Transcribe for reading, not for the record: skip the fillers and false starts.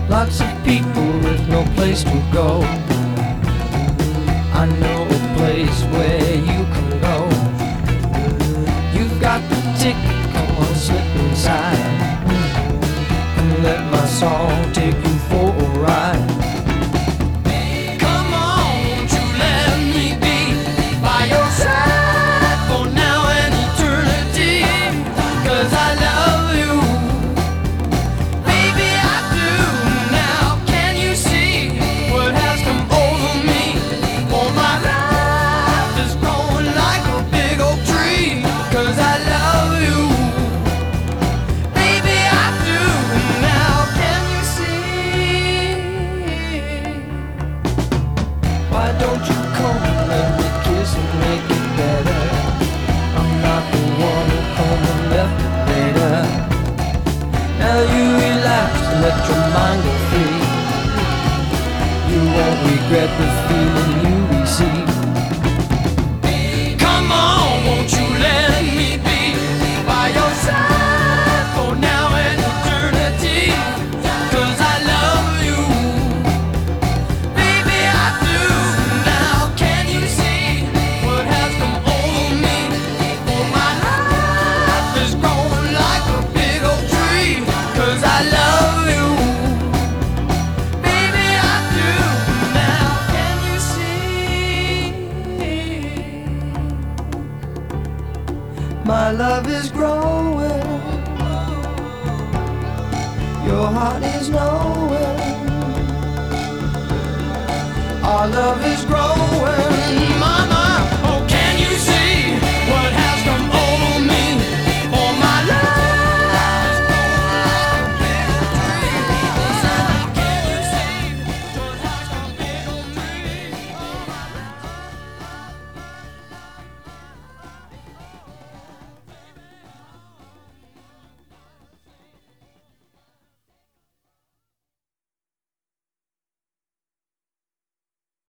Lots of people with no place to go. I know a place where you can go. You've got the ticket, come on, slip inside and let my song take you for a ride. Come on, won't you let me be by your side for now and eternity? 'Cause I love you, baby, I do. Now can you see what has come over me? For my life is growing like a big oak tree. 'Cause I love you, baby, I do. Now can you see? Why don't you come and let me kiss and make it better? I'm not the one who come and left it later. Now you relax and let your mind go free. You won't regret the feeling you receive. Come on, won't you let me be by your side for now and eternity? 'Cause I love you, baby, I do. Now can you see what has come over me? For my life is growing like a big oak tree. 'Cause I love you, baby, I do. Now can you see? My love is growing, your heart is knowing. Our love is growing.